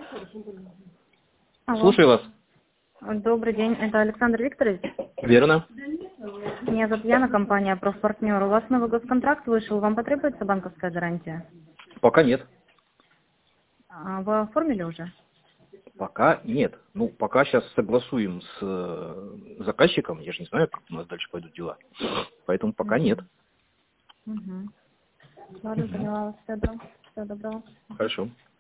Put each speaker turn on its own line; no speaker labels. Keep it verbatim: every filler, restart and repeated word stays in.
Алло.
Слушаю вас.
Добрый день, это Александр Викторович.
Верно.
Меня зовут Яна, компания «Профпартнер». У вас новый госконтракт вышел, вам потребуется банковская гарантия?
Пока нет.
А вы оформили уже?
Пока нет. Ну, пока сейчас согласуем с э, заказчиком. Я же не знаю, как у нас дальше пойдут дела. Поэтому пока нет.
Угу. Ладно, поняла вас. Всего доброго. Всего доброго.
Хорошо.